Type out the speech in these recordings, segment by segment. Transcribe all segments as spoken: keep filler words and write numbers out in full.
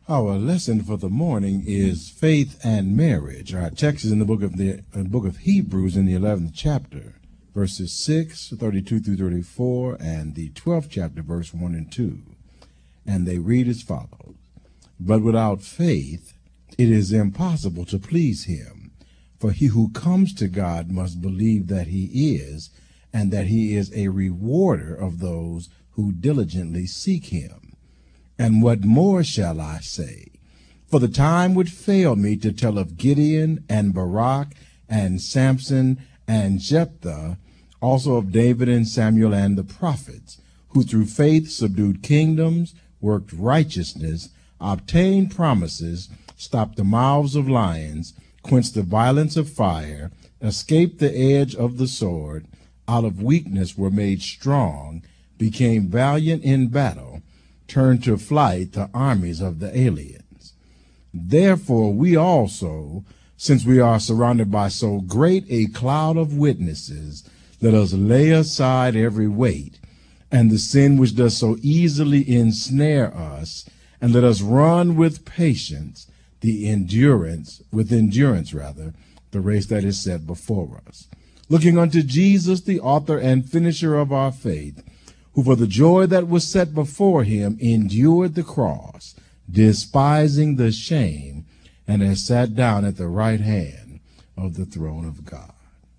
Our lesson for the morning is faith and marriage. Our text is in the book of the uh, book of Hebrews in the eleventh chapter, verses six, thirty-two through thirty-four, and the twelfth chapter, verse one and two. And they read as follows: But without faith it is impossible to please him. For he who comes to God must believe that he is, and that he is a rewarder of those who diligently seek him. And what more shall I say? For the time would fail me to tell of Gideon and Barak and Samson and Jephthah, also of David and Samuel and the prophets, who through faith subdued kingdoms, worked righteousness, obtained promises, stopped the mouths of lions, quenched the violence of fire, escaped the edge of the sword, out of weakness were made strong, became valiant in battle, turned to flight the armies of the aliens. Therefore we also, since we are surrounded by so great a cloud of witnesses, let us lay aside every weight and the sin which does so easily ensnare us, and let us run with patience the endurance, with endurance rather, the race that is set before us. Looking unto Jesus, the author and finisher of our faith, who for the joy that was set before him endured the cross, despising the shame, and has sat down at the right hand of the throne of God.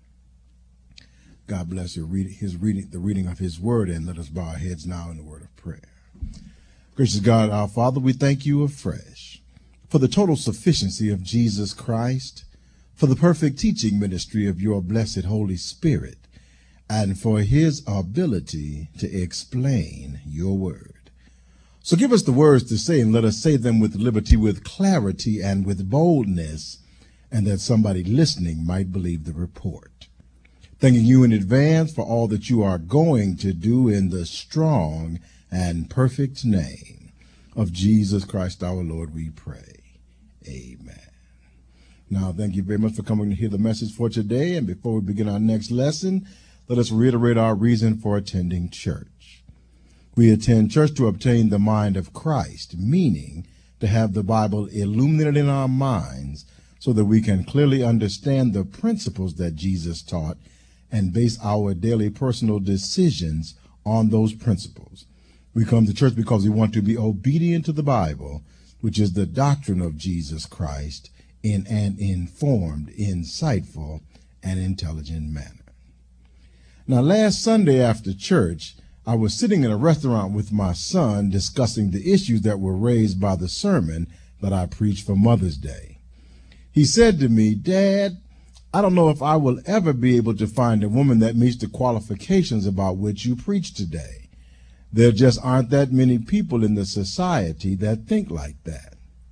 God bless you. Read his reading, the reading of his word, and let us bow our heads now in the word of prayer. Gracious God, our Father, we thank you afresh for the total sufficiency of Jesus Christ, for the perfect teaching ministry of your blessed Holy Spirit, and for his ability to explain your word. So give us the words to say, and let us say them with liberty, with clarity, and with boldness, and that somebody listening might believe the report. Thanking you in advance for all that you are going to do in the strong and perfect name of Jesus Christ our Lord, we pray. Amen. Now, thank you very much for coming to hear the message for today. And before we begin our next lesson, let us reiterate our reason for attending church. We attend church to obtain the mind of Christ, meaning to have the Bible illuminated in our minds so that we can clearly understand the principles that Jesus taught and base our daily personal decisions on those principles. We come to church because we want to be obedient to the Bible, which is the doctrine of Jesus Christ, in an informed, insightful, and intelligent manner. Now, last Sunday after church, I was sitting in a restaurant with my son discussing the issues that were raised by the sermon that I preached for Mother's Day. He said to me, "Dad, I don't know if I will ever be able to find a woman that meets the qualifications about which you preach today. There just aren't that many people in the society that think like that."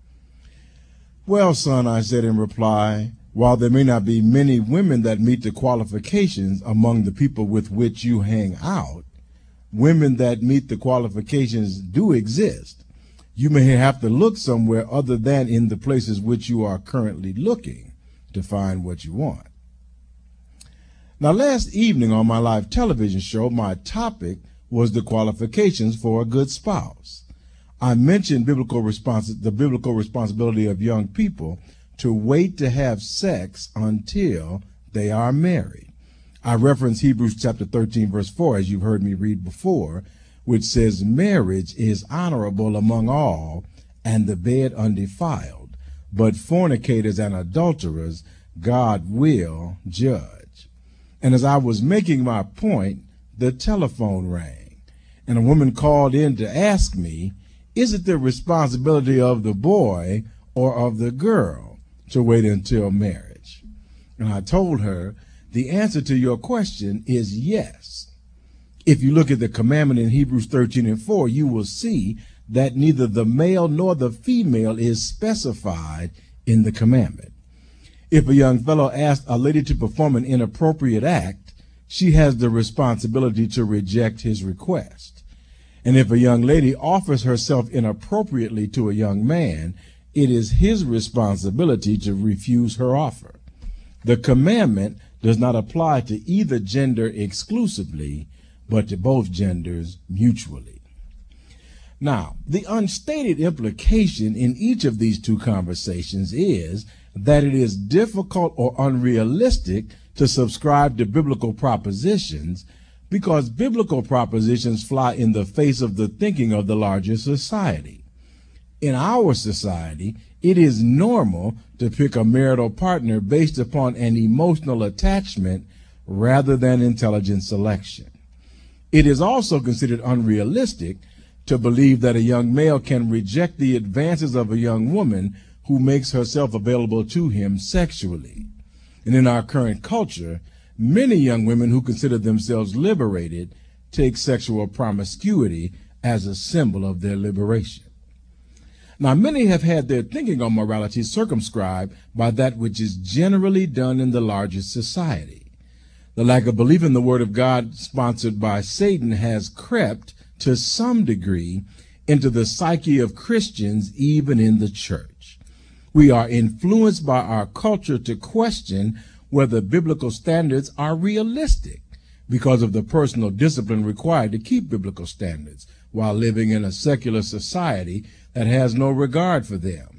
"Well, son," I said in reply, "while there may not be many women that meet the qualifications among the people with which you hang out, women that meet the qualifications do exist. You may have to look somewhere other than in the places which you are currently looking to find what you want." Now, last evening on my live television show, my topic was the qualifications for a good spouse. I mentioned biblical respons- the biblical responsibility of young people to wait to have sex until they are married. I reference Hebrews chapter thirteen, verse four, as you've heard me read before, which says, "Marriage is honorable among all, and the bed undefiled, but fornicators and adulterers God will judge." And as I was making my point, the telephone rang, and a woman called in to ask me, is it the responsibility of the boy or of the girl to wait until marriage? And I told her, the answer to your question is yes. If you look at the commandment in Hebrews thirteen and four, you will see that neither the male nor the female is specified in the commandment. If a young fellow asks a lady to perform an inappropriate act, she has the responsibility to reject his request. And if a young lady offers herself inappropriately to a young man, it is his responsibility to refuse her offer. The commandment does not apply to either gender exclusively, but to both genders mutually. Now, the unstated implication in each of these two conversations is that it is difficult or unrealistic to subscribe to biblical propositions because biblical propositions fly in the face of the thinking of the larger society. In our society, it is normal to pick a marital partner based upon an emotional attachment rather than intelligent selection. It is also considered unrealistic to believe that a young male can reject the advances of a young woman who makes herself available to him sexually. And in our current culture, many young women who consider themselves liberated take sexual promiscuity as a symbol of their liberation. Now, many have had their thinking on morality circumscribed by that which is generally done in the larger society. The lack of belief in the Word of God sponsored by Satan has crept to some degree into the psyche of Christians, even in the church. We are influenced by our culture to question whether biblical standards are realistic because of the personal discipline required to keep biblical standards while living in a secular society that has no regard for them.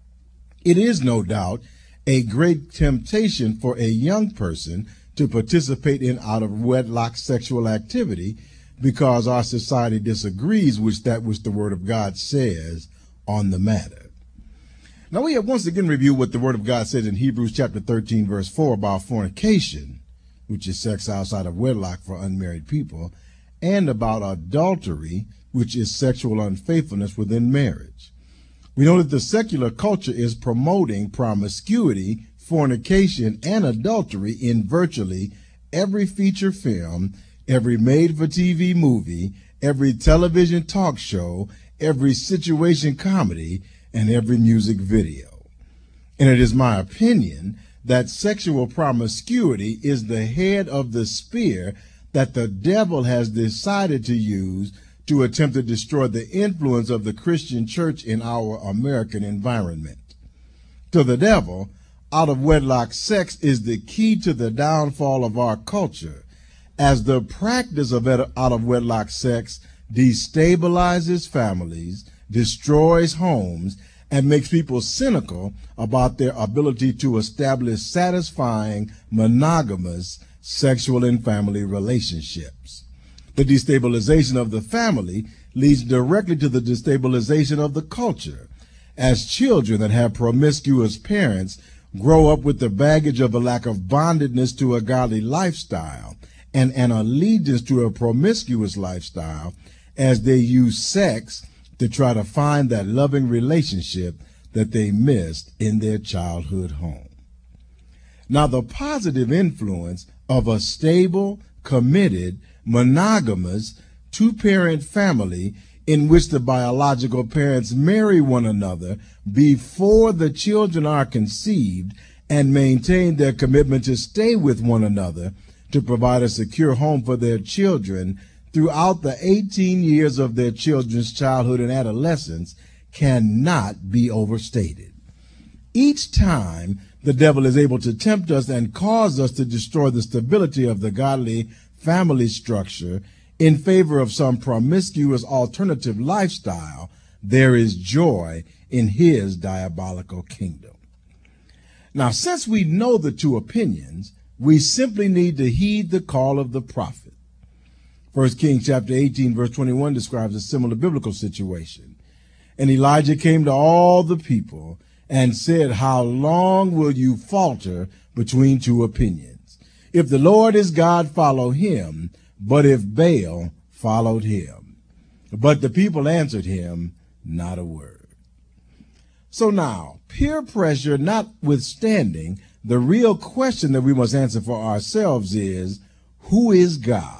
It is no doubt a great temptation for a young person to participate in out-of-wedlock sexual activity because our society disagrees with that which the Word of God says on the matter. Now we have once again reviewed what the Word of God says in Hebrews chapter thirteen, verse four about fornication, which is sex outside of wedlock for unmarried people, and about adultery, which is sexual unfaithfulness within marriage. We know that the secular culture is promoting promiscuity, fornication, and adultery in virtually every feature film, every made-for-T V movie, every television talk show, every situation comedy, and every music video. And it is my opinion that sexual promiscuity is the head of the spear that the devil has decided to use to attempt to destroy the influence of the Christian church in our American environment. To the devil, out-of-wedlock sex is the key to the downfall of our culture, as the practice of out-of-wedlock sex destabilizes families, destroys homes, and makes people cynical about their ability to establish satisfying, monogamous sexual and family relationships. The destabilization of the family leads directly to the destabilization of the culture, as children that have promiscuous parents grow up with the baggage of a lack of bondedness to a godly lifestyle and an allegiance to a promiscuous lifestyle as they use sex to try to find that loving relationship that they missed in their childhood home. Now, the positive influence of a stable, committed, monogamous, two-parent family in which the biological parents marry one another before the children are conceived and maintain their commitment to stay with one another to provide a secure home for their children throughout the eighteen years of their children's childhood and adolescence cannot be overstated. Each time the devil is able to tempt us and cause us to destroy the stability of the godly family structure in favor of some promiscuous alternative lifestyle, there is joy in his diabolical kingdom. Now, since we know the two opinions, we simply need to heed the call of the prophet. First Kings chapter eighteen, verse twenty-one describes a similar biblical situation. And Elijah came to all the people and said, "How long will you falter between two opinions? If the Lord is God, follow him, but if Baal, followed him." But the people answered him not a word. So now, peer pressure notwithstanding, the real question that we must answer for ourselves is, who is God?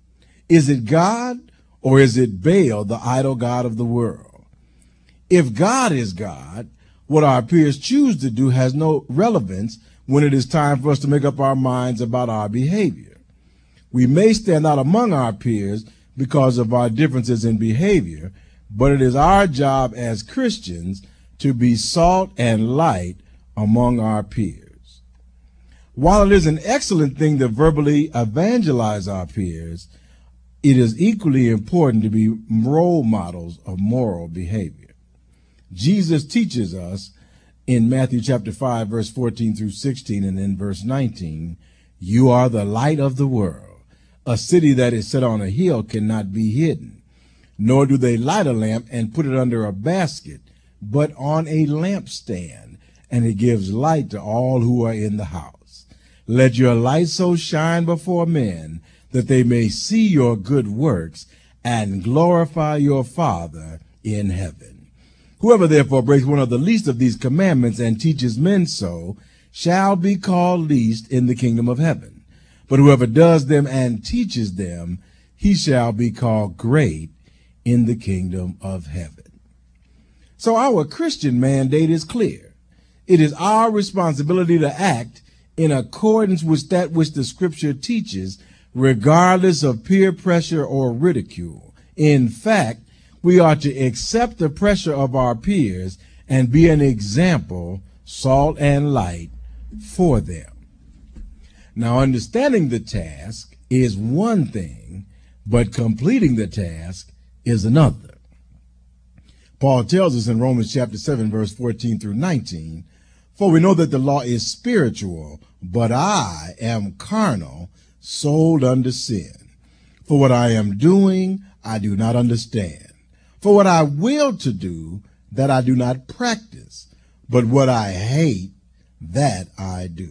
Is it God or is it Baal, the idol god of the world? If God is God, what our peers choose to do has no relevance when it is time for us to make up our minds about our behavior. We may stand out among our peers because of our differences in behavior, but it is our job as Christians to be salt and light among our peers. While it is an excellent thing to verbally evangelize our peers, it is equally important to be role models of moral behavior. Jesus teaches us in Matthew chapter five, verse fourteen through sixteen, and in verse nineteen, you are the light of the world. A city that is set on a hill cannot be hidden, nor do they light a lamp and put it under a basket, but on a lampstand, and it gives light to all who are in the house. Let your light so shine before men that they may see your good works and glorify your Father in heaven. Whoever therefore breaks one of the least of these commandments and teaches men so shall be called least in the kingdom of heaven. But whoever does them and teaches them, he shall be called great in the kingdom of heaven. So our Christian mandate is clear. It is our responsibility to act in accordance with that which the scripture teaches, regardless of peer pressure or ridicule. In fact, we are to accept the pressure of our peers and be an example, salt and light for them. Now, understanding the task is one thing, but completing the task is another. Paul tells us in Romans chapter seven, verse fourteen through nineteen, for we know that the law is spiritual, but I am carnal, sold under sin. For what I am doing, I do not understand. For what I will to do, that I do not practice, but what I hate, that I do.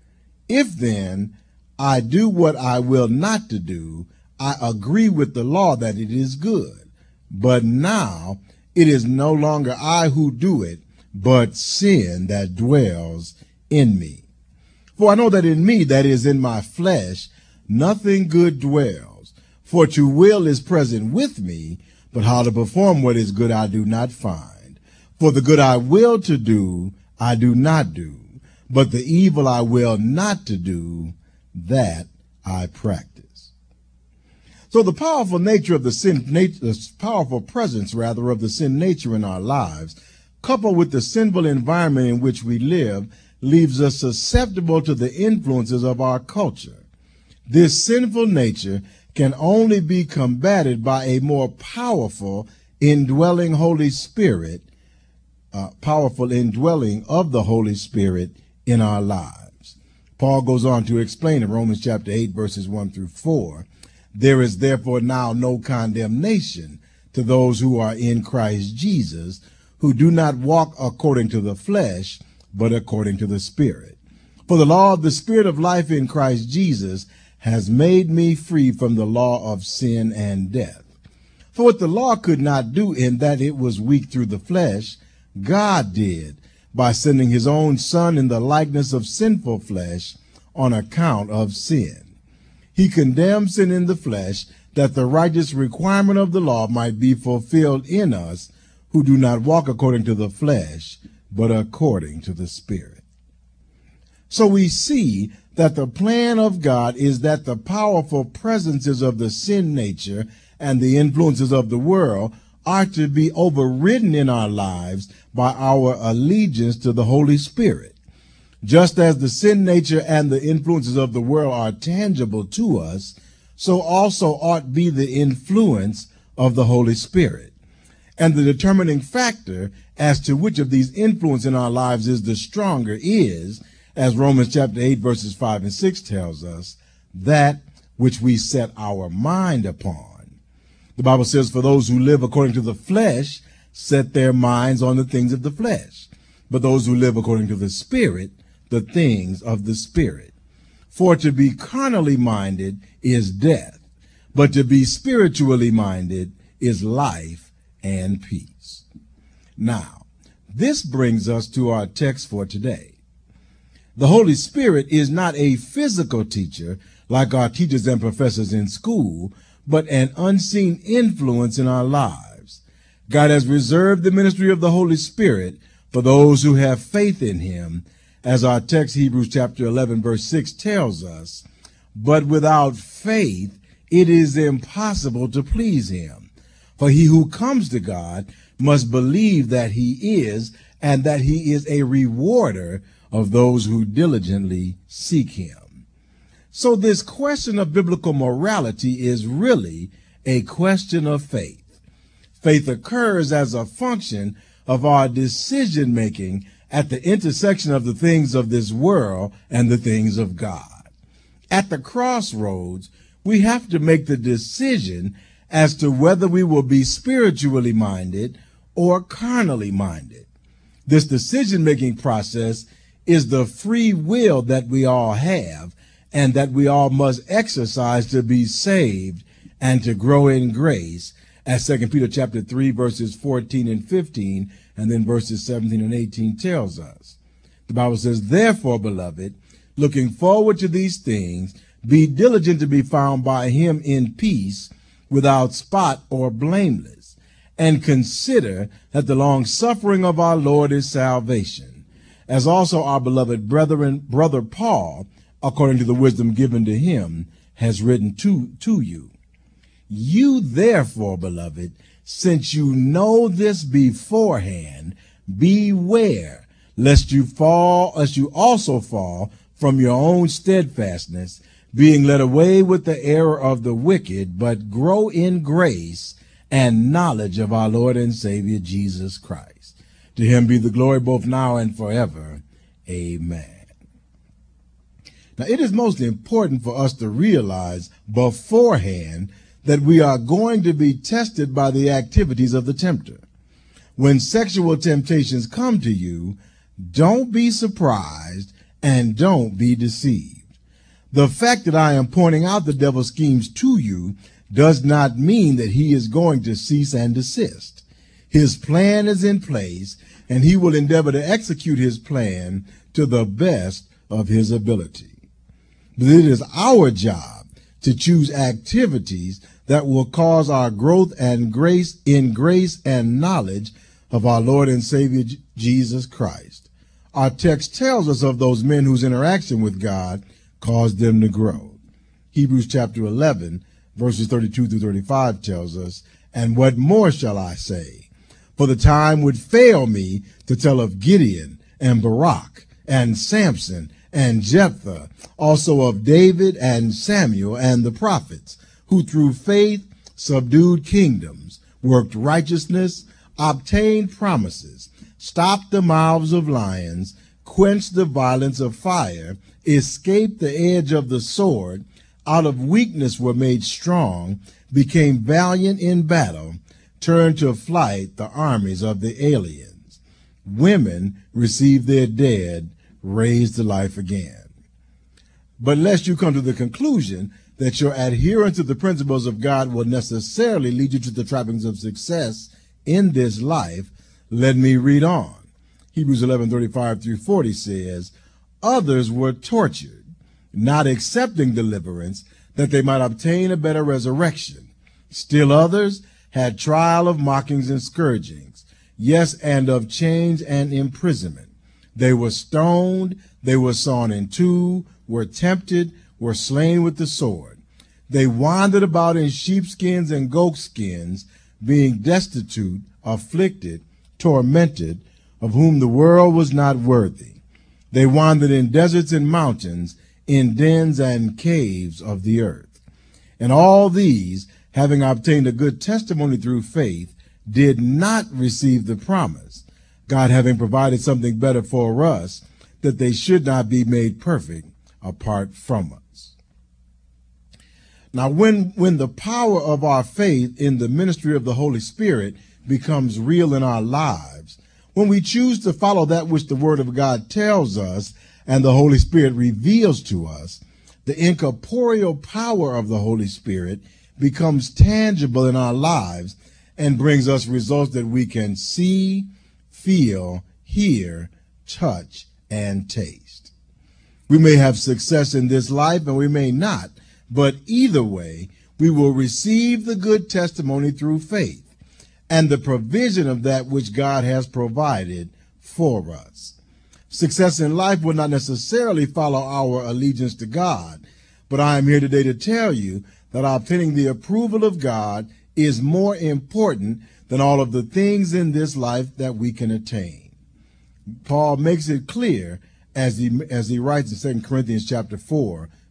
If then I do what I will not to do, I agree with the law that it is good. But now it is no longer I who do it, but sin that dwells in me. For I know that in me, that is in my flesh, nothing good dwells. For to will is present with me, but how to perform what is good I do not find. For the good I will to do, I do not do. But the evil I will not to do, that I practice. So the powerful nature of the sin, the powerful presence, rather, of the sin nature in our lives, coupled with the sinful environment in which we live, leaves us susceptible to the influences of our culture. This sinful nature can only be combated by a more powerful indwelling Holy Spirit, uh, powerful indwelling of the Holy Spirit in our lives. Paul goes on to explain in Romans chapter eight, verses one through four, there is therefore now no condemnation to those who are in Christ Jesus, who do not walk according to the flesh, but according to the Spirit. For the law of the Spirit of life in Christ Jesus has made me free from the law of sin and death. For what the law could not do, in that it was weak through the flesh, God did, by sending his own Son in the likeness of sinful flesh on account of sin. He condemned sin in the flesh, that the righteous requirement of the law might be fulfilled in us, who do not walk according to the flesh, but according to the Spirit. So we see that the plan of God is that the powerful presences of the sin nature and the influences of the world are to be overridden in our lives by our allegiance to the Holy Spirit. Just as the sin nature and the influences of the world are tangible to us, so also ought be the influence of the Holy Spirit. And the determining factor as to which of these influences in our lives is the stronger is, as Romans chapter eight, verses five and six tells us, that which we set our mind upon. The Bible says, for those who live according to the flesh set their minds on the things of the flesh, but those who live according to the Spirit, the things of the Spirit. For to be carnally minded is death, but to be spiritually minded is life and peace. Now, this brings us to our text for today. The Holy Spirit is not a physical teacher like our teachers and professors in school, but an unseen influence in our lives. God has reserved the ministry of the Holy Spirit for those who have faith in him, as our text, Hebrews chapter eleven, verse six tells us, but without faith, it is impossible to please him. For he who comes to God must believe that he is, and that he is a rewarder of those who diligently seek him. So this question of biblical morality is really a question of faith. Faith occurs as a function of our decision making at the intersection of the things of this world and the things of God. At the crossroads, we have to make the decision as to whether we will be spiritually minded or carnally minded. This decision-making process is the free will that we all have and that we all must exercise to be saved and to grow in grace, as Second Peter chapter three, verses fourteen and fifteen, and then verses seventeen and eighteen tells us. The Bible says, therefore, beloved, looking forward to these things, be diligent to be found by him in peace, without spot or blameless, and consider that the long suffering of our Lord is salvation, as also our beloved brethren, brother Paul, according to the wisdom given to him, has written to, to you. You therefore, beloved, since you know this beforehand, beware lest you fall, lest you also fall from your own steadfastness, being led away with the error of the wicked, but grow in grace and knowledge of our Lord and Savior Jesus Christ. To him be the glory both now and forever. Amen. Now, it is most important for us to realize beforehand that we are going to be tested by the activities of the tempter. When sexual temptations come to you, don't be surprised and don't be deceived. The fact that I am pointing out the devil's schemes to you does not mean that he is going to cease and desist. His plan is in place, and he will endeavor to execute his plan to the best of his ability. But it is our job to choose activities that will cause our growth and grace in grace and knowledge of our Lord and Savior Jesus Christ. Our text tells us of those men whose interaction with God caused them to grow. Hebrews chapter eleven, verses thirty-two through thirty-five tells us, and what more shall I say? For the time would fail me to tell of Gideon and Barak and Samson and Jephthah, also of David and Samuel and the prophets, who through faith subdued kingdoms, worked righteousness, obtained promises, stopped the mouths of lions, quenched the violence of fire, escaped the edge of the sword, out of weakness were made strong, became valiant in battle, turned to flight the armies of the aliens. Women received their dead, raised to life again. But lest you come to the conclusion that your adherence to the principles of God will necessarily lead you to the trappings of success in this life, let me read on. Hebrews eleven, thirty-five through forty says, others were tortured, not accepting deliverance, that they might obtain a better resurrection. Still others had trial of mockings and scourgings, yes, and of chains and imprisonment. They were stoned, they were sawn in two, were tempted, were slain with the sword. They wandered about in sheepskins and goatskins, being destitute, afflicted, tormented, of whom the world was not worthy. They wandered in deserts and mountains, in dens and caves of the earth. And all these, having obtained a good testimony through faith, did not receive the promise, God having provided something better for us, that they should not be made perfect apart from us. Now, when, when the power of our faith in the ministry of the Holy Spirit becomes real in our lives, when we choose to follow that which the Word of God tells us and the Holy Spirit reveals to us, the incorporeal power of the Holy Spirit becomes tangible in our lives and brings us results that we can see, feel, hear, touch, and taste. We may have success in this life and we may not, but either way, we will receive the good testimony through faith and the provision of that which God has provided for us. Success in life will not necessarily follow our allegiance to God, but I am here today to tell you that obtaining the approval of God is more important than all of the things in this life that we can attain. Paul makes it clear as he, as he writes in Second Corinthians chapter four,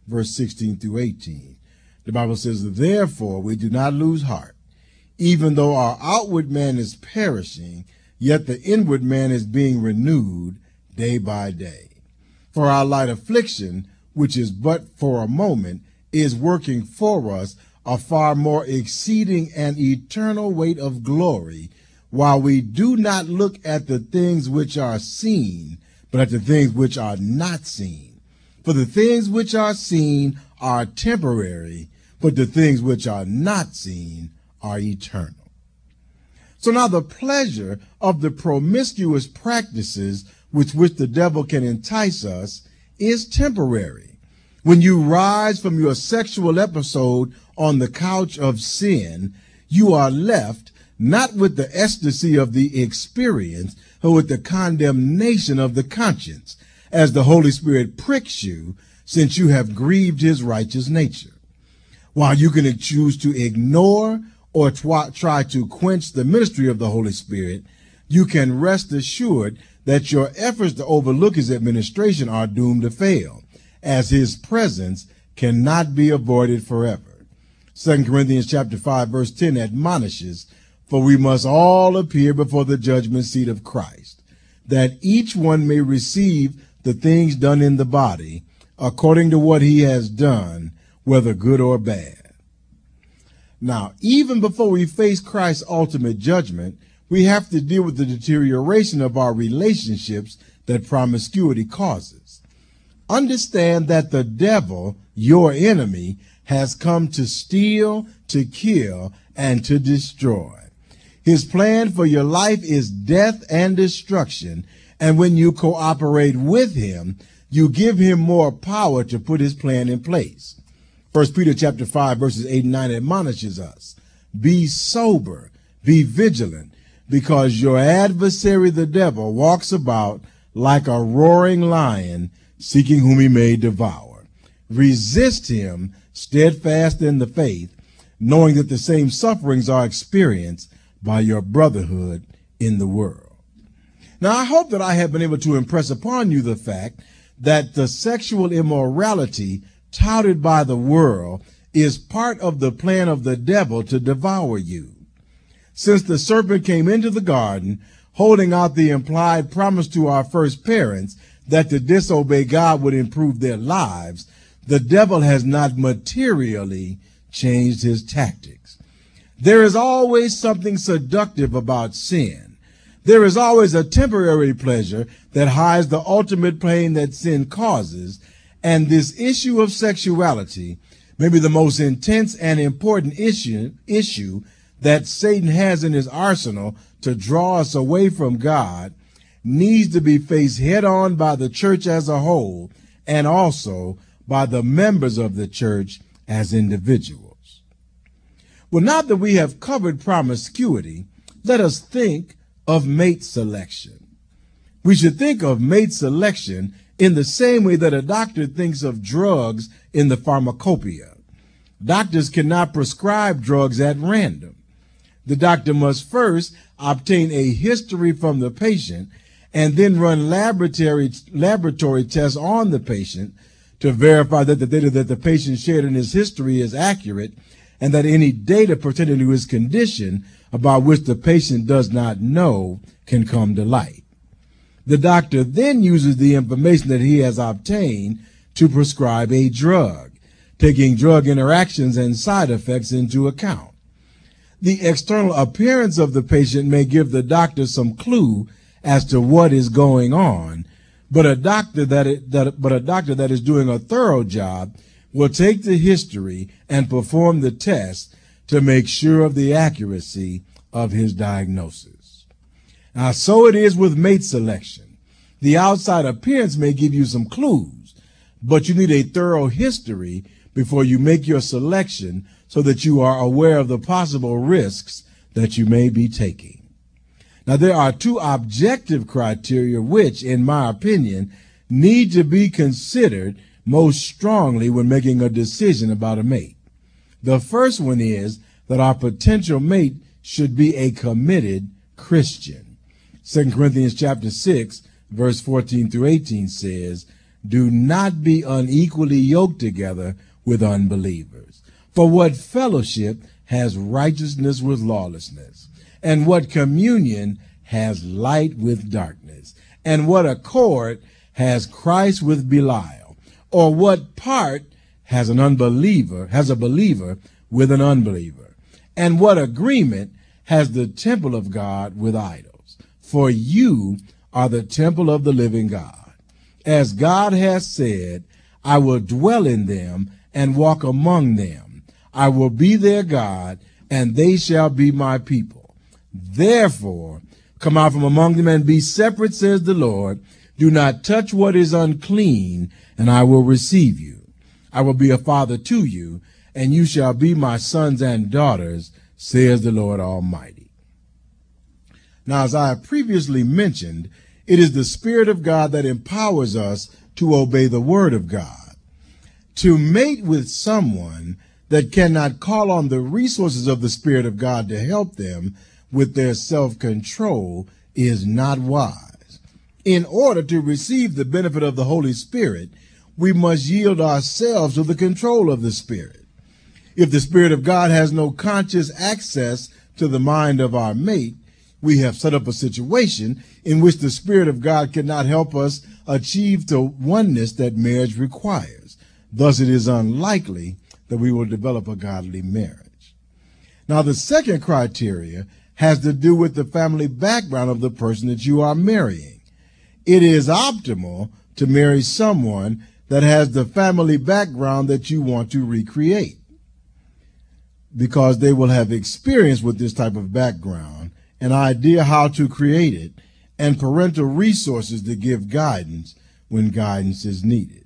verse sixteen through eighteen. The Bible says, therefore we do not lose heart. Even though our outward man is perishing, yet the inward man is being renewed day by day. For our light affliction, which is but for a moment, is working for us a far more exceeding and eternal weight of glory, while we do not look at the things which are seen, but at the things which are not seen. For the things which are seen are temporary, but the things which are not seen are eternal. So now the pleasure of the promiscuous practices with which the devil can entice us is temporary. When you rise from your sexual episode on the couch of sin, you are left not with the ecstasy of the experience, but with the condemnation of the conscience, as the Holy Spirit pricks you, since you have grieved his righteous nature. While you can choose to ignore or tw- try to quench the ministry of the Holy Spirit, you can rest assured that your efforts to overlook his administration are doomed to fail, as his presence cannot be avoided forever. Second Corinthians chapter five, verse ten admonishes, for we must all appear before the judgment seat of Christ, that each one may receive the things done in the body according to what he has done, whether good or bad. Now, even before we face Christ's ultimate judgment, we have to deal with the deterioration of our relationships that promiscuity causes. Understand that the devil, your enemy, has come to steal, to kill, and to destroy. His plan for your life is death and destruction, and when you cooperate with him, you give him more power to put his plan in place. First Peter chapter five, verses eight and nine admonishes us, be sober, be vigilant, because your adversary, the devil, walks about like a roaring lion, seeking whom he may devour. Resist him, steadfast in the faith, knowing that the same sufferings are experienced by your brotherhood in the world. Now, I hope that I have been able to impress upon you the fact that the sexual immorality touted by the world is part of the plan of the devil to devour you. Since the serpent came into the garden, holding out the implied promise to our first parents that to disobey God would improve their lives, the devil has not materially changed his tactics. There is always something seductive about sin. There is always a temporary pleasure that hides the ultimate pain that sin causes, and this issue of sexuality may be the most intense and important issue, issue that Satan has in his arsenal to draw us away from God, needs to be faced head on by the church as a whole and also by the members of the church as individuals. Well, now that we have covered promiscuity, let us think of mate selection. We should think of mate selection in the same way that a doctor thinks of drugs in the pharmacopoeia. Doctors cannot prescribe drugs at random. The doctor must first obtain a history from the patient and then run laboratory, laboratory tests on the patient to verify that the data that the patient shared in his history is accurate and that any data pertaining to his condition about which the patient does not know can come to light. The doctor then uses the information that he has obtained to prescribe a drug, taking drug interactions and side effects into account. The external appearance of the patient may give the doctor some clue as to what is going on, but a doctor that, it, that but a doctor that is doing a thorough job will take the history and perform the test to make sure of the accuracy of his diagnosis. Now, so it is with mate selection. The outside appearance may give you some clues, but you need a thorough history before you make your selection so that you are aware of the possible risks that you may be taking. Now, there are two objective criteria which, in my opinion, need to be considered most strongly when making a decision about a mate. The first one is that our potential mate should be a committed Christian. Second Corinthians chapter six, verse fourteen through eighteen says, do not be unequally yoked together with unbelievers. For what fellowship has righteousness with lawlessness? And what communion has light with darkness? And what accord has Christ with Belial? Or what part has an unbeliever, has a believer with an unbeliever? And what agreement has the temple of God with idols? For you are the temple of the living God. As God has said, I will dwell in them and walk among them. I will be their God, and they shall be my people. Therefore, come out from among them and be separate, says the Lord. Do not touch what is unclean, and I will receive you. I will be a father to you, and you shall be my sons and daughters, says the Lord Almighty. Now, as I have previously mentioned, it is the Spirit of God that empowers us to obey the Word of God. To mate with someone that cannot call on the resources of the Spirit of God to help them with their self-control is not wise. In order to receive the benefit of the Holy Spirit, we must yield ourselves to the control of the Spirit. If the Spirit of God has no conscious access to the mind of our mate, we have set up a situation in which the Spirit of God cannot help us achieve the oneness that marriage requires. Thus, it is unlikely that we will develop a godly marriage. Now, the second criteria has to do with the family background of the person that you are marrying. It is optimal to marry someone that has the family background that you want to recreate, because they will have experience with this type of background, an idea how to create it, and parental resources to give guidance when guidance is needed.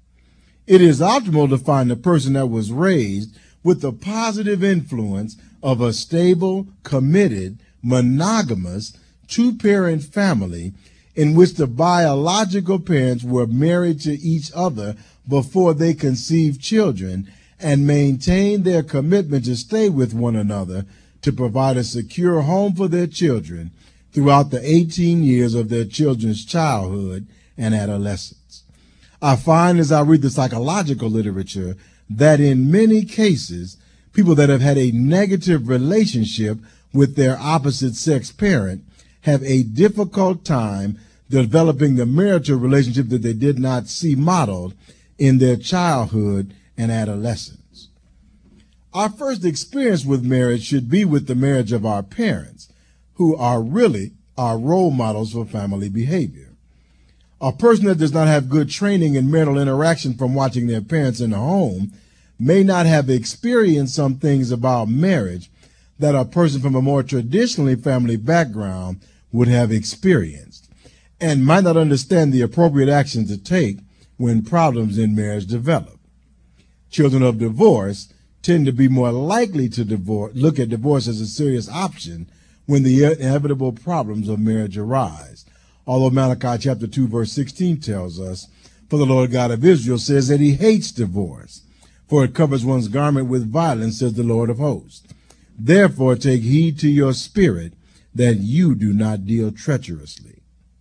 It is optimal to find a person that was raised with the positive influence of a stable, committed, monogamous, two-parent family in which the biological parents were married to each other before they conceived children and maintained their commitment to stay with one another to provide a secure home for their children throughout the eighteen years of their children's childhood and adolescence. I find as I read the psychological literature that in many cases, people that have had a negative relationship with their opposite sex parent have a difficult time developing the marital relationship that they did not see modeled in their childhood and adolescence. Our first experience with marriage should be with the marriage of our parents, who are really our role models for family behavior. A person that does not have good training in marital interaction from watching their parents in the home may not have experienced some things about marriage that a person from a more traditionally family background would have experienced, and might not understand the appropriate action to take when problems in marriage develop. Children of divorce tend to be more likely to divorce, look at divorce as a serious option when the inevitable problems of marriage arise. Although Malachi chapter two verse sixteen tells us, for the Lord God of Israel says that he hates divorce, for it covers one's garment with violence, says the Lord of hosts. Therefore take heed to your spirit that you do not deal treacherously.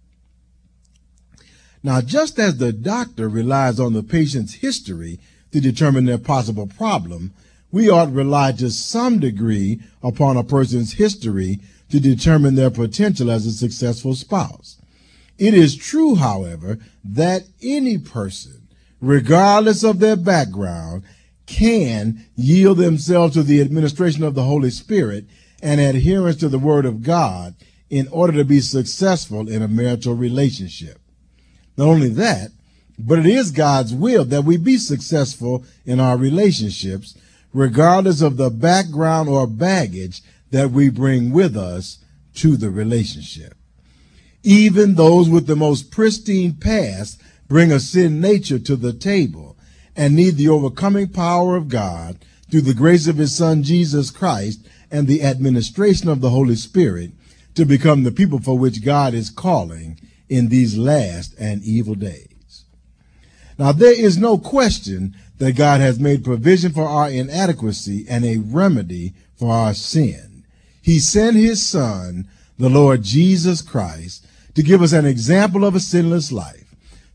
Now, just as the doctor relies on the patient's history to determine their possible problem, we ought to rely to some degree upon a person's history to determine their potential as a successful spouse. It is true, however, that any person, regardless of their background, can yield themselves to the administration of the Holy Spirit and adherence to the Word of God in order to be successful in a marital relationship. Not only that, but it is God's will that we be successful in our relationships, regardless of the background or baggage that we bring with us to the relationship. Even those with the most pristine past bring a sin nature to the table and need the overcoming power of God through the grace of his Son, Jesus Christ, and the administration of the Holy Spirit to become the people for which God is calling in these last and evil days. Now, there is no question that God has made provision for our inadequacy and a remedy for our sin. He sent his Son, the Lord Jesus Christ, to give us an example of a sinless life,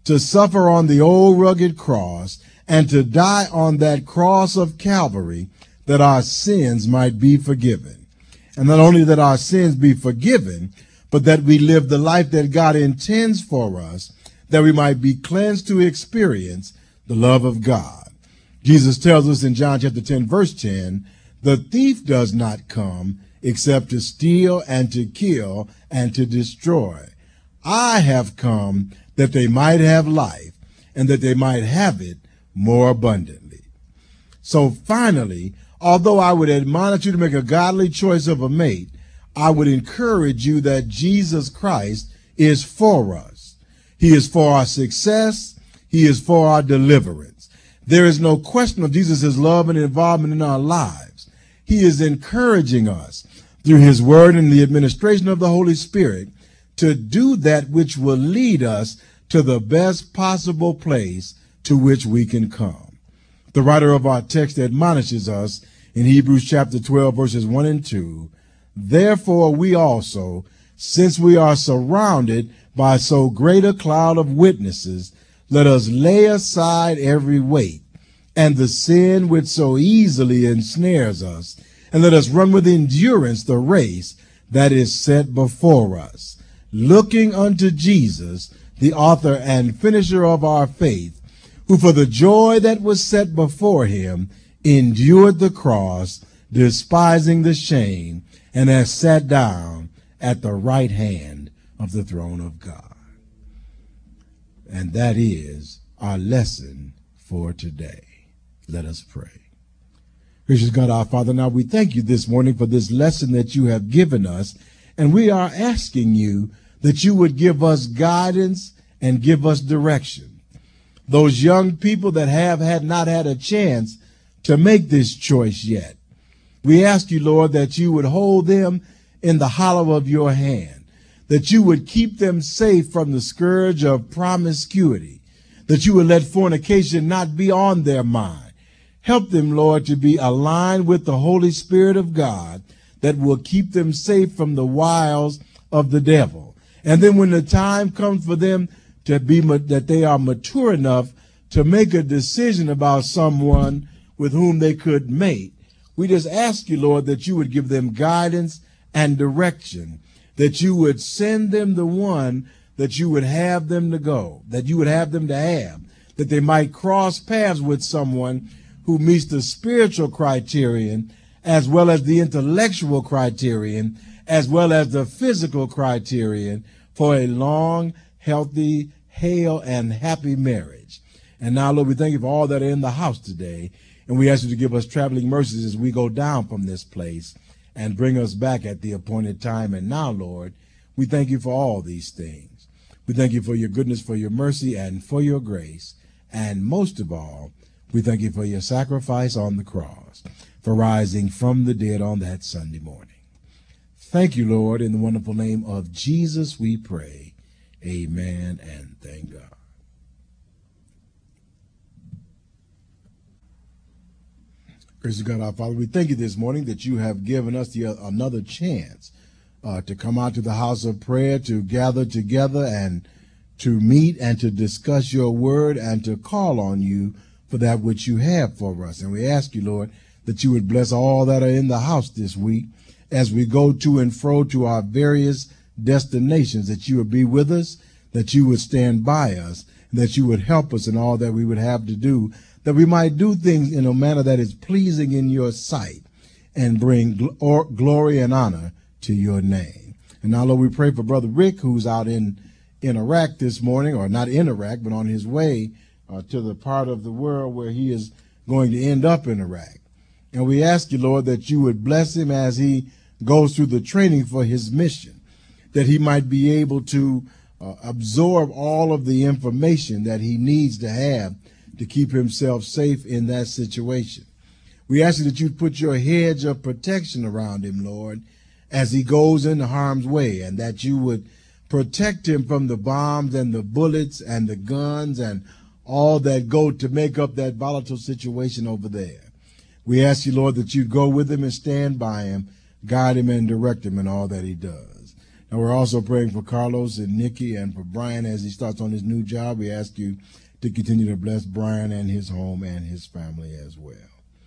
to suffer on the old rugged cross and to die on that cross of Calvary that our sins might be forgiven. And not only that our sins be forgiven, but that we live the life that God intends for us, that we might be cleansed to experience the love of God. Jesus tells us in John chapter ten, verse ten, the thief does not come except to steal and to kill and to destroy. I have come that they might have life and that they might have it more abundantly. So finally, although I would admonish you to make a godly choice of a mate, I would encourage you that Jesus Christ is for us. He is for our success. He is for our deliverance. There is no question of Jesus' love and involvement in our lives. He is encouraging us through his word and the administration of the Holy Spirit to do that which will lead us to the best possible place to which we can come. The writer of our text admonishes us in Hebrews chapter twelve, verses one and two, therefore we also, since we are surrounded by so great a cloud of witnesses, let us lay aside every weight and the sin which so easily ensnares us, and let us run with endurance the race that is set before us, looking unto Jesus, the author and finisher of our faith, who for the joy that was set before him endured the cross, despising the shame, and has sat down at the right hand of the throne of God. And that is our lesson for today. Let us pray. Gracious God, our Father, now we thank you this morning for this lesson that you have given us, and we are asking you that you would give us guidance and give us direction. Those young people that have had not had a chance to make this choice yet, we ask you, Lord, that you would hold them in the hollow of your hand, that you would keep them safe from the scourge of promiscuity, that you would let fornication not be on their mind. Help them, Lord, to be aligned with the Holy Spirit of God that will keep them safe from the wiles of the devil. And then when the time comes for them to be, that they are mature enough to make a decision about someone with whom they could mate, we just ask you, Lord, that you would give them guidance and direction, that you would send them the one that you would have them to go, that you would have them to have, that they might cross paths with someone who meets the spiritual criterion as well as the intellectual criterion as well as the physical criterion for a long, healthy, hale, and happy marriage. And now, Lord, we thank you for all that are in the house today, and we ask you to give us traveling mercies as we go down from this place and bring us back at the appointed time. And now, Lord, we thank you for all these things. We thank you for your goodness, for your mercy, and for your grace. And most of all, we thank you for your sacrifice on the cross, for rising from the dead on that Sunday morning. Thank you, Lord. In the wonderful name of Jesus we pray. Amen and thank God. Gracious God, our Father, we thank you this morning that you have given us the, uh, another chance uh, to come out to the house of prayer, to gather together and to meet and to discuss your word and to call on you for that which you have for us. And we ask you, Lord, that you would bless all that are in the house this week as we go to and fro to our various destinations, that you would be with us, that you would stand by us, and that you would help us in all that we would have to do, that we might do things in a manner that is pleasing in your sight and bring gl- glory and honor to your name. And now, Lord, we pray for Brother Rick, who's out in, in Iraq this morning, or not in Iraq, but on his way uh, to the part of the world where he is going to end up in Iraq. And we ask you, Lord, that you would bless him as he goes through the training for his mission, that he might be able to uh, absorb all of the information that he needs to have to keep himself safe in that situation. We ask you that you'd put your hedge of protection around him, Lord, as he goes into harm's way, and that you would protect him from the bombs and the bullets and the guns and all that go to make up that volatile situation over there. We ask you, Lord, that you'd go with him and stand by him, guide him and direct him in all that he does. Now we're also praying for Carlos and Nikki and for Brian as he starts on his new job. We ask you to continue to bless Brian and his home and his family as well.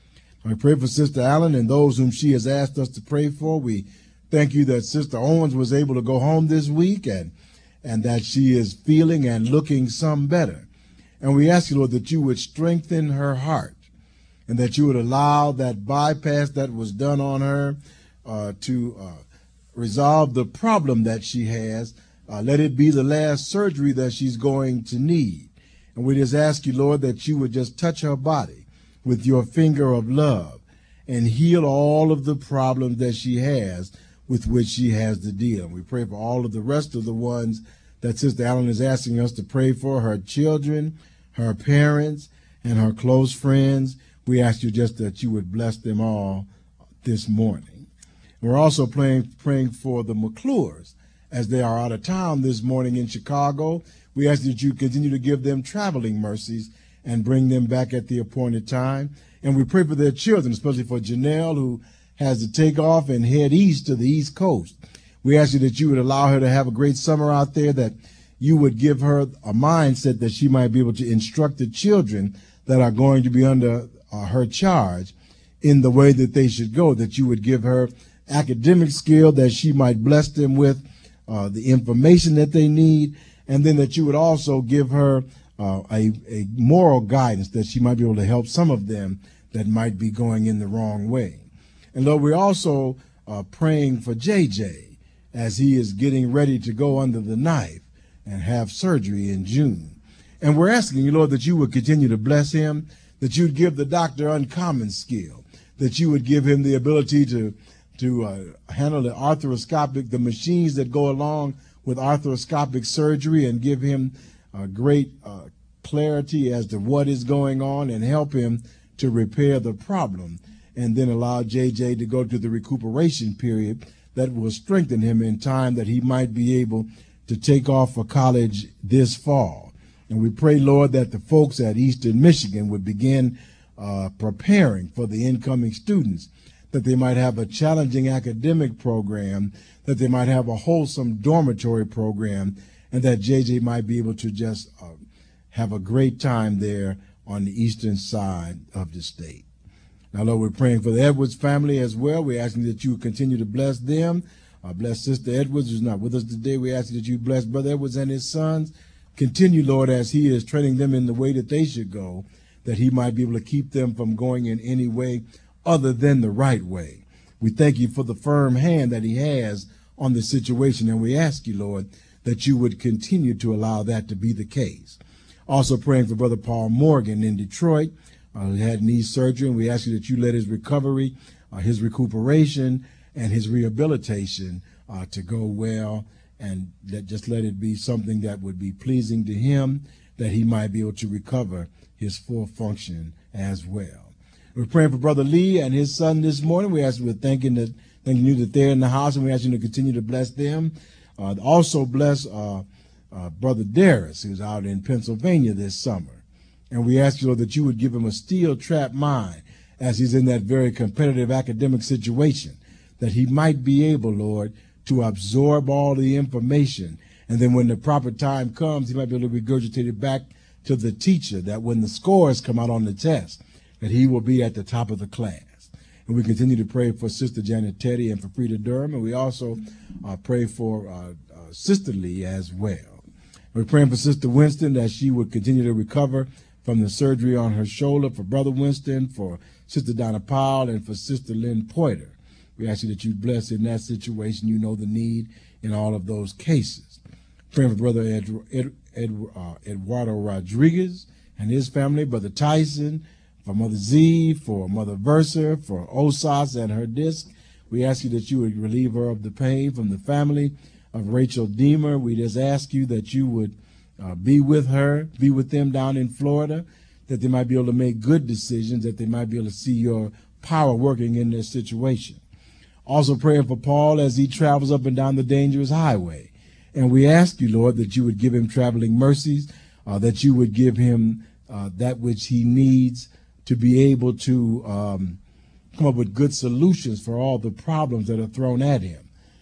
We pray for Sister Allen and those whom she has asked us to pray for. We thank you that Sister Owens was able to go home this week and, and that she is feeling and looking some better. And we ask you, Lord, that you would strengthen her heart and that you would allow that bypass that was done on her uh, to uh, resolve the problem that she has. Uh, let it be the last surgery that she's going to need. And we just ask you, Lord, that you would just touch her body with your finger of love and heal all of the problems that she has with which she has to deal. We pray for all of the rest of the ones that Sister Allen is asking us to pray for, her children, her parents, and her close friends. We ask you just that you would bless them all this morning. We're also praying, praying for the McClures as they are out of town this morning in Chicago. We ask that you continue to give them traveling mercies and bring them back at the appointed time. And we pray for their children, especially for Janelle, who has to take off and head east to the East Coast. We ask you that you would allow her to have a great summer out there, that you would give her a mindset that she might be able to instruct the children that are going to be under uh, her charge in the way that they should go, that you would give her academic skill, that she might bless them with uh, the information that they need, and then that you would also give her Uh, a, a moral guidance that she might be able to help some of them that might be going in the wrong way. And Lord, we're also uh, praying for J J as he is getting ready to go under the knife and have surgery in June. And we're asking you, Lord, that you would continue to bless him, that you'd give the doctor uncommon skill, that you would give him the ability to, to uh, handle the arthroscopic, the machines that go along with arthroscopic surgery, and give him a great uh, clarity as to what is going on and help him to repair the problem, and then allow J J to go to the recuperation period that will strengthen him in time that he might be able to take off for college this fall. And we pray, Lord, that the folks at Eastern Michigan would begin uh, preparing for the incoming students, that they might have a challenging academic program, that they might have a wholesome dormitory program, and that J J might be able to just uh, have a great time there on the eastern side of the state. Now, Lord, we're praying for the Edwards family as well. We're asking that you continue to bless them. Uh, bless Sister Edwards, who's not with us today. We ask that you bless Brother Edwards and his sons. Continue, Lord, as he is training them in the way that they should go, that he might be able to keep them from going in any way other than the right way. We thank you for the firm hand that he has on the situation, and we ask you, Lord, that you would continue to allow that to be the case. Also praying for Brother Paul Morgan in Detroit. Uh, he had knee surgery, and we ask you that you let his recovery, uh, his recuperation, and his rehabilitation uh, to go well, and that just let it be something that would be pleasing to him, that he might be able to recover his full function as well. We're praying for Brother Lee and his son this morning. We ask you, we're thanking, that, thanking you that they're in the house, and we ask you to continue to bless them. Uh, also bless uh, uh, Brother Darius, who's out in Pennsylvania this summer. And we ask you, Lord, that you would give him a steel-trap mind as he's in that very competitive academic situation, that he might be able, Lord, to absorb all the information. And then when the proper time comes, he might be able to regurgitate it back to the teacher, that when the scores come out on the test, that he will be at the top of the class. And we continue to pray for Sister Janet Teddy and for Frida Durham. And we also uh, pray for uh, uh, Sister Lee as well. We're praying for Sister Winston, that she would continue to recover from the surgery on her shoulder, for Brother Winston, for Sister Donna Powell, and for Sister Lynn Poiter. We ask you that you bless in that situation. You know the need in all of those cases. Praying for Brother Ed, Ed, Ed, uh, Eduardo Rodriguez and his family, Brother Tyson, for Mother Z, for Mother Versa, for Osas and her disc. We ask you that you would relieve her of the pain. From the family of Rachel Deemer, we just ask you that you would uh, be with her, be with them down in Florida, that they might be able to make good decisions, that they might be able to see your power working in their situation. Also praying for Paul as he travels up and down the dangerous highway. And we ask you, Lord, that you would give him traveling mercies, uh, that you would give him uh, that which he needs to be able to um, come up with good solutions for all the problems that are thrown at him.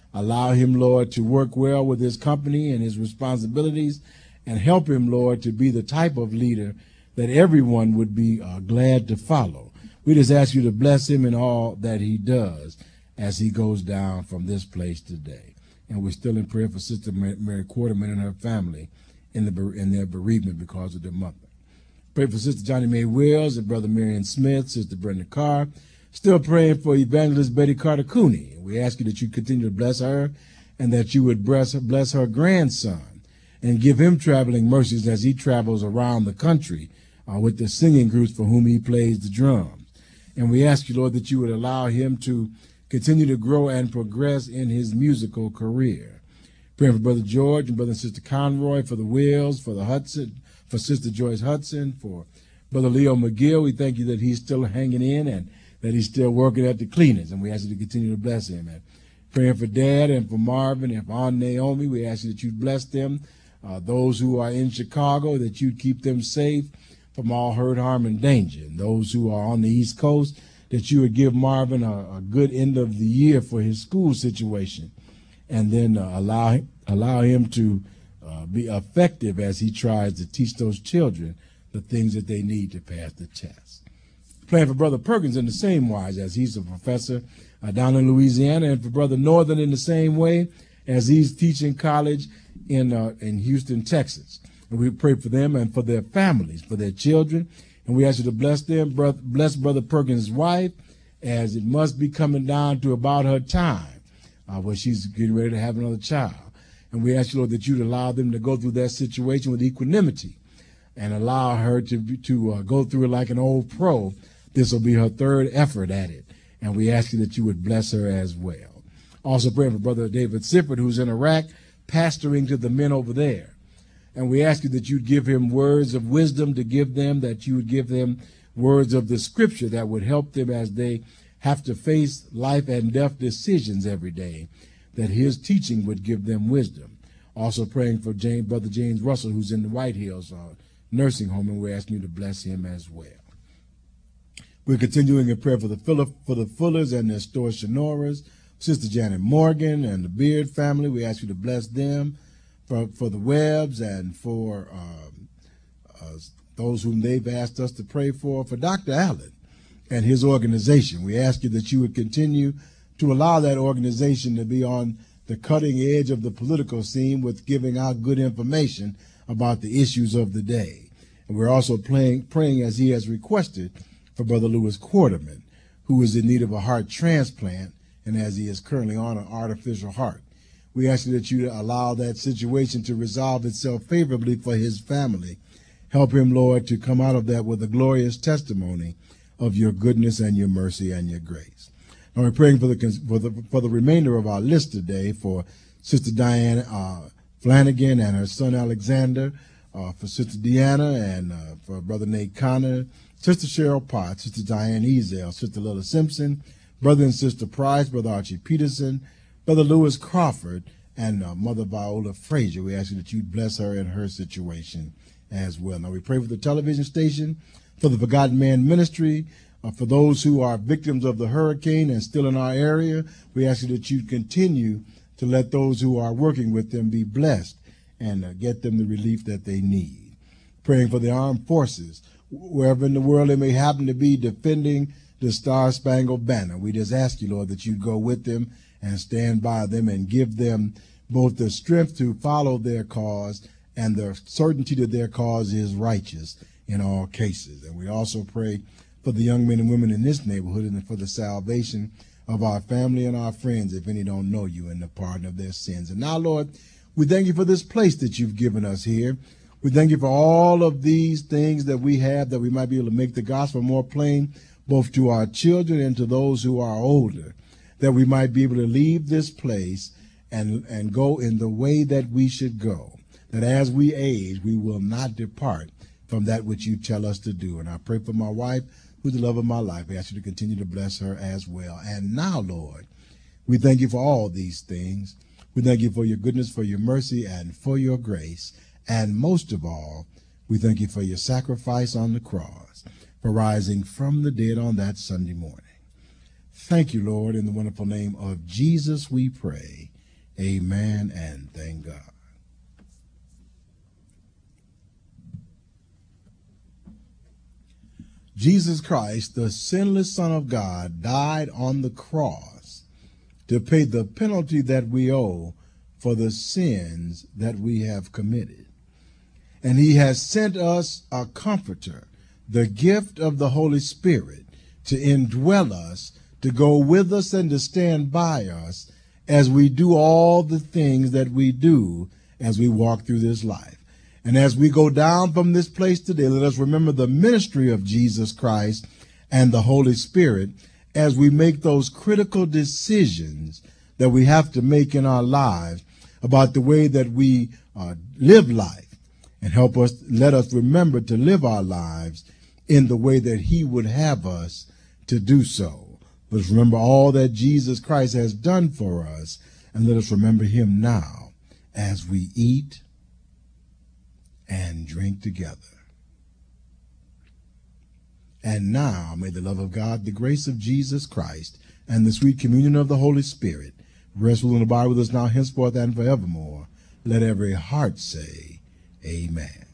Allow him, Lord, to work well with his company and his responsibilities, and help him, Lord, to be the type of leader that everyone would be uh, glad to follow. We just ask you to bless him in all that he does as he goes down from this place today. And we're still in prayer for Sister Mary Quarterman and her family in, the, in their bereavement because of their mother. Pray for Sister Johnny Mae Wills and Brother Marion Smith, Sister Brenda Carr. Still praying for Evangelist Betty Carter Cooney. We ask you that you continue to bless her and that you would bless, bless her grandson and give him traveling mercies as he travels around the country uh, with the singing groups for whom he plays the drums. And we ask you, Lord, that you would allow him to continue to grow and progress in his musical career. Praying for Brother George and Brother and Sister Conroy, for the Wills, for the Hudson, for Sister Joyce Hudson, for Brother Leo McGill. We thank you that he's still hanging in and that he's still working at the cleaners, and we ask you to continue to bless him. And praying for Dad and for Marvin and for Aunt Naomi, we ask you that you bless them. Uh, those who are in Chicago, that you'd keep them safe from all hurt, harm, and danger. And those who are on the East Coast, that you would give Marvin a, a good end of the year for his school situation, and then uh, allow, allow him to uh, be effective as he tries to teach those children the things that they need to pass the test. Praying for Brother Perkins in the same wise, as he's a professor uh, down in Louisiana, and for Brother Northern in the same way as he's teaching college in uh, in Houston, Texas. And we pray for them and for their families, for their children, and we ask you to bless them, bless Brother Perkins' wife, as it must be coming down to about her time, uh, where she's getting ready to have another child. And we ask you, Lord, that you'd allow them to go through that situation with equanimity and allow her to, to uh, go through it like an old pro. This will be her third effort at it, and we ask you that you would bless her as well. Also praying for Brother David Sifford, who's in Iraq, pastoring to the men over there. And we ask you that you'd give him words of wisdom to give them, that you would give them words of the scripture that would help them as they have to face life and death decisions every day, that his teaching would give them wisdom. Also praying for James, Brother James Russell, who's in the White Hills uh, nursing home, and we're asking you to bless him as well. We're continuing in prayer for the for the Fullers and their store Sonoras, Sister Janet Morgan and the Beard family. We ask you to bless them, for, for the Webbs and for um, uh, those whom they've asked us to pray for, for Doctor Allen and his organization. We ask you that you would continue to allow that organization to be on the cutting edge of the political scene with giving out good information about the issues of the day. And we're also playing, praying as he has requested for Brother Lewis Quarterman, who is in need of a heart transplant, and as he is currently on an artificial heart. We ask you that you allow that situation to resolve itself favorably for his family. Help him, Lord, to come out of that with a glorious testimony of your goodness and your mercy and your grace. And we're praying for the, for the, for the remainder of our list today, for Sister Diane uh, Flanagan and her son Alexander, uh, for Sister Deanna and uh, for Brother Nate Connor, Sister Cheryl Potts, Sister Diane Ezel, Sister Lila Simpson, Brother and Sister Price, Brother Archie Peterson, Brother Lewis Crawford, and uh, Mother Viola Frazier. We ask you that you bless her in her situation as well. Now we pray for the television station, for the Forgotten Man Ministry, uh, for those who are victims of the hurricane and still in our area. We ask you that you continue to let those who are working with them be blessed and uh, get them the relief that they need. Praying for the armed forces, wherever in the world they may happen to be, defending the Star-Spangled Banner. We just ask you, Lord, that you go with them and stand by them and give them both the strength to follow their cause and the certainty that their cause is righteous in all cases. And we also pray for the young men and women in this neighborhood and for the salvation of our family and our friends, if any don't know you, and the pardon of their sins. And now, Lord, we thank you for this place that you've given us here. We thank you for all of these things that we have, that we might be able to make the gospel more plain, both to our children and to those who are older, that we might be able to leave this place and, and go in the way that we should go, that as we age, we will not depart from that which you tell us to do. And I pray for my wife, who's the love of my life. I ask you to continue to bless her as well. And now, Lord, we thank you for all these things. We thank you for your goodness, for your mercy, and for your grace. And most of all, we thank you for your sacrifice on the cross, for rising from the dead on that Sunday morning. Thank you, Lord. In the wonderful name of Jesus we pray. Amen, and thank God. Jesus Christ, the sinless Son of God, died on the cross to pay the penalty that we owe for the sins that we have committed. And he has sent us a comforter, the gift of the Holy Spirit, to indwell us, to go with us and to stand by us as we do all the things that we do as we walk through this life. And as we go down from this place today, let us remember the ministry of Jesus Christ and the Holy Spirit as we make those critical decisions that we have to make in our lives about the way that we uh, live life, and help us, let us remember to live our lives in the way that he would have us to do so. Let us remember all that Jesus Christ has done for us, and let us remember him now as we eat and drink together. And now may the love of God, the grace of Jesus Christ, and the sweet communion of the Holy Spirit rest, rule, and abide with us now, henceforth, and forevermore. Let every heart say, Amen.